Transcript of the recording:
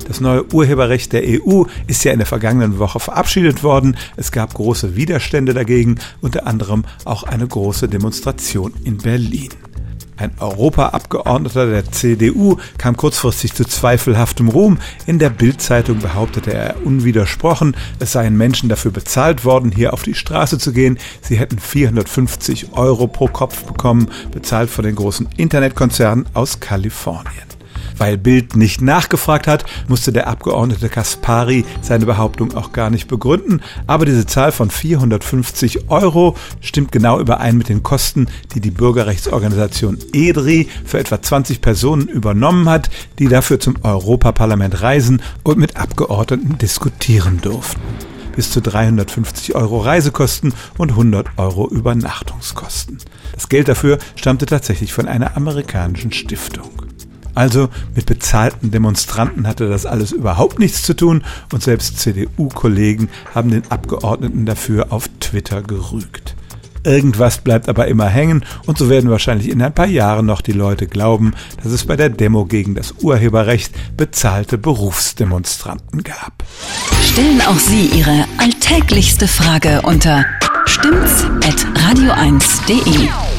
Das neue Urheberrecht der EU ist ja in der vergangenen Woche verabschiedet worden. Es gab große Widerstände dagegen, unter anderem auch eine große Demonstration in Berlin. Ein Europaabgeordneter der CDU kam kurzfristig zu zweifelhaftem Ruhm. In der Bild-Zeitung behauptete er unwidersprochen, es seien Menschen dafür bezahlt worden, hier auf die Straße zu gehen. Sie hätten 450 € pro Kopf bekommen, bezahlt von den großen Internetkonzernen aus Kalifornien. Weil Bild nicht nachgefragt hat, musste der Abgeordnete Caspary seine Behauptung auch gar nicht begründen. Aber diese Zahl von 450 € stimmt genau überein mit den Kosten, die die Bürgerrechtsorganisation EDRI für etwa 20 Personen übernommen hat, die dafür zum Europaparlament reisen und mit Abgeordneten diskutieren durften. Bis zu 350 € Reisekosten und 100 € Übernachtungskosten. Das Geld dafür stammte tatsächlich von einer amerikanischen Stiftung. Also mit bezahlten Demonstranten hatte das alles überhaupt nichts zu tun und selbst CDU-Kollegen haben den Abgeordneten dafür auf Twitter gerügt. Irgendwas bleibt aber immer hängen und so werden wahrscheinlich in ein paar Jahren noch die Leute glauben, dass es bei der Demo gegen das Urheberrecht bezahlte Berufsdemonstranten gab. Stellen auch Sie Ihre alltäglichste Frage unter stimmt's@radio1.de.